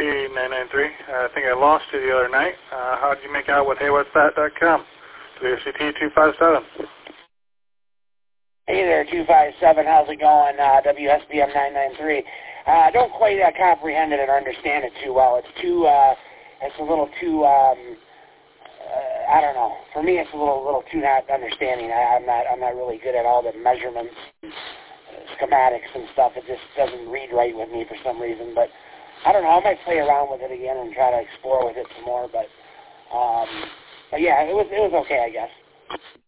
WSCT993. I think I lost you the other night. How did you make out with HeyWhat'sThat.com? WSCT257. Hey there, 257. How's it going? WSBM 993. I don't quite comprehend it and understand it too well. It's too, it's a little too, I don't know. For me, it's a little too not understanding. I'm not really good at all the measurements, schematics and stuff. It just doesn't read right with me for some reason. But I don't know. I might play around with it again and try to explore with it some more. But yeah, it was okay, I guess.